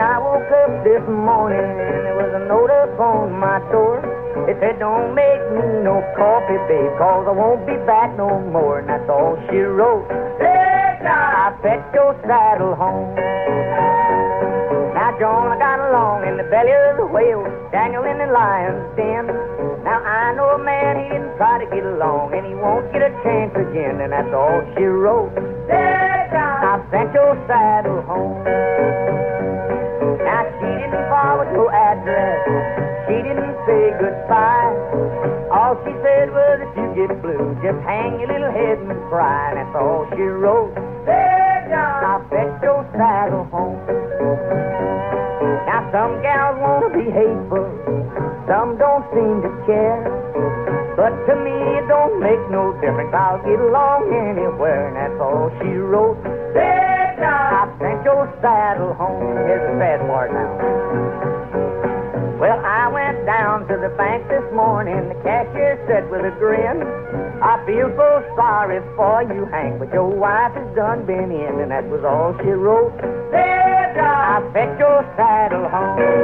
I woke up this morning, there was a note up on my door. It said, don't make me no coffee, babe, 'cause I won't be back no more. And that's all she wrote. I fetched your saddle home. Now, John, I got along in the belly of the whale, Daniel in the lion's den. Now, I know a man, he didn't try to get along, and he won't get a chance again. And that's all she wrote. I sent your saddle home. Now, she didn't forward your address. She didn't say goodbye. All she said was, if you get blue, just hang your little head and cry. And that's all she wrote. I fetched your saddle home. Now, some gals want to be hateful, some don't seem to care. But to me, it don't make no difference. I'll get along anywhere. And that's all she wrote. I sent your saddle home. Here's the sad part now. Well, I went down to the bank this morning. The cashier said with a grin, I feel so sorry for you, Hank, but your wife has been in. And that was all she wrote. I fetched your saddle home.